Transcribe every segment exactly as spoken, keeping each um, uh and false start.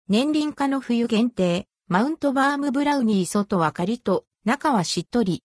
年輪化の冬限定、マウントバームブラウニー外はカリッと、中はしっとり。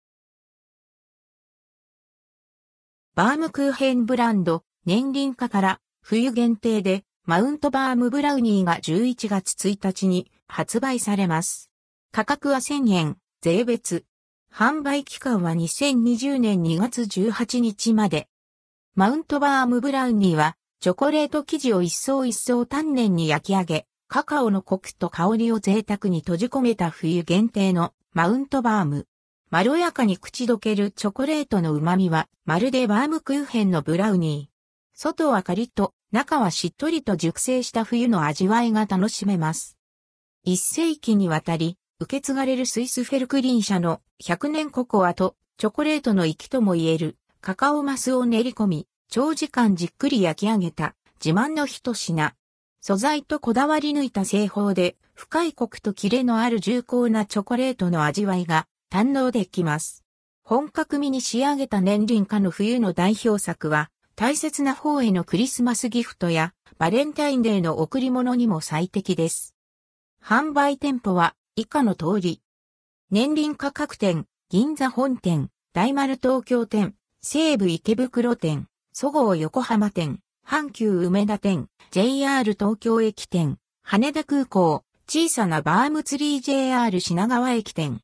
バームクーヘンブランド、年輪化から冬限定でマウントバームブラウニーがじゅういちがつついたちに発売されます。価格はせんえん、税別。販売期間はにせんにじゅうねんにがつじゅうはちにちまで。マウントバームブラウニーはチョコレート生地を一層一層丹念に焼き上げ、カカオのコクと香りを贅沢に閉じ込めた冬限定のマウントバーム。まろやかに口どけるチョコレートの旨味はまるでバームクーヘンのブラウニー。外はカリッと、中はしっとりと熟成した冬の味わいが楽しめます。一世紀にわたり受け継がれるスイスフェルクリン社のひゃくねんココアとチョコレートの粋とも言えるカカオマスを練り込み、長時間じっくり焼き上げた自慢の一品。素材とこだわり抜いた製法で深いコクとキレのある重厚なチョコレートの味わいが堪能できます。本格味に仕上げた年輪化の冬の代表作は大切な方へのクリスマスギフトやバレンタインデーの贈り物にも最適です。販売店舗は以下の通り。年輪化各店、銀座本店、大丸東京店、西武池袋店、そごう横浜店、阪急梅田店、ジェイアール 東京駅店、羽田空港、小さなバームツリー ジェイアール 品川駅店。